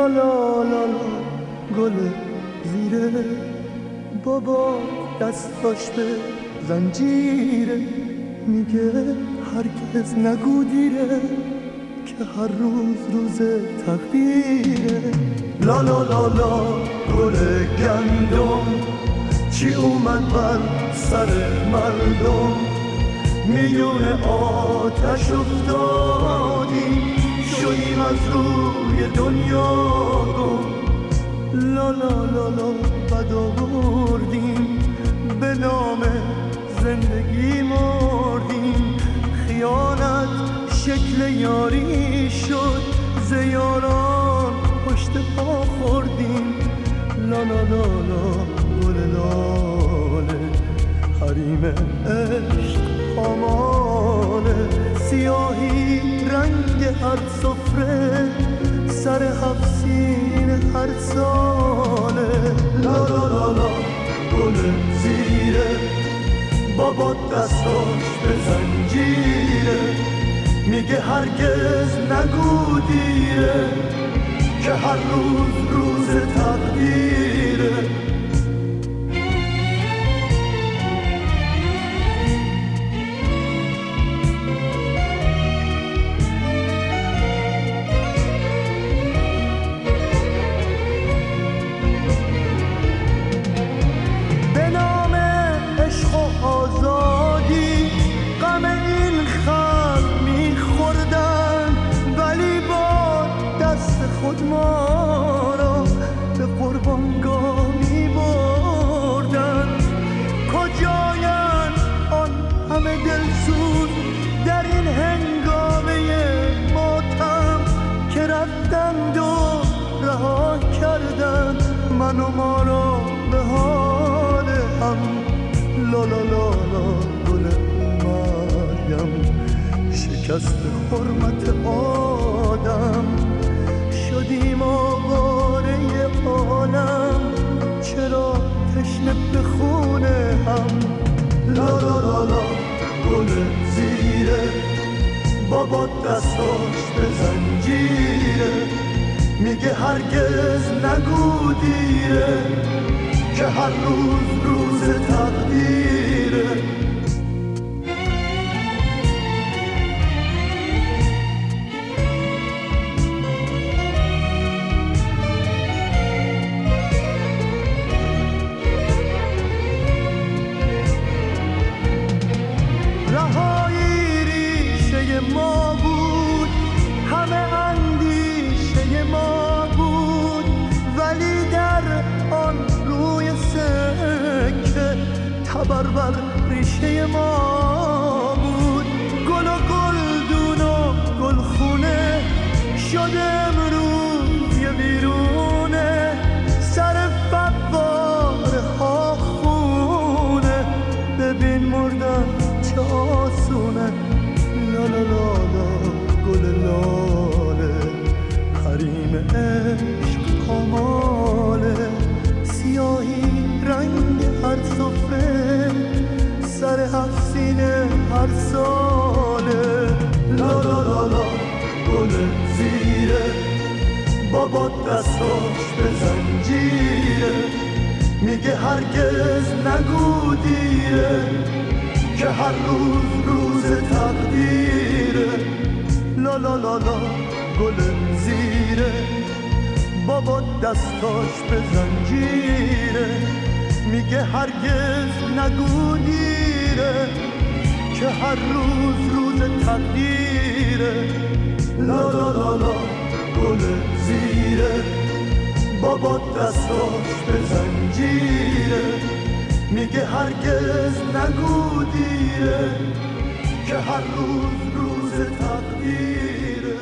لا لا لا لا گل زیره، بابا دستاش به زنجیره، میگه هرگز نگو دیره که هر روز روز تقدیره. لا لا لا لا گل گندم، چی اومد بر سر مردم، میون آتش افتادیم شدیم از روی دنیا گم. لا لا لا لا بد آوردیم به نام زندگی مردیم، خیانت شکل یاری شد ز یاران پشت پا خوردیم. لا لا لا لا گل لاله حریم عشق پاماله، سیاهی رنگ هر سفره سر هفسین هر ساله. لا لا لا لا گل زیره، بابا دستاش به زنجیره، میگه هرگز نگو دیره که هر روز روز تقدیره. ما را به قربانگاه می بردن، کجاین آن همه دلسوز در این هنگامه ماتم که رفتند و رها کردن من و ما را به حال هم. لا لا لا لا گل مریم، شکست حرمت آدم شدیم آواره عالم، چرا تشنه به خونه هم. لا لا لا لا گل زیره، بابا دستاش به زنجیره، میگه هرگز نگو دیره که هر روز روز تقدیره. ما بود همه اندیشه ما بود، ولی در آن روی سکه تبربر ریشه ما بود. گل و گلدون و گلخونه شده امروز یه ویرونه، سر فواره ها خونه، ببین مردن چه آسونه. لا لا لا لا گل لاله حریم عشق پاماله، سیاهی رنگ هر سفره سر هفسین هر ساله. لا لا لا لا گل زیره، بابا دستاش به زنجیره، میگه هرگز نگو دیره که هر روز روز تقدیره. لا لا لا لا گل زیره، بابا دستاش به زنجیره، میگه هرگز نگو دیره که هر روز روز تقدیره. لا لا لا لا گل زیره، بابا دستاش به زنجیره، میگه هرگز نگو دیره که هر روز روز تقدیره.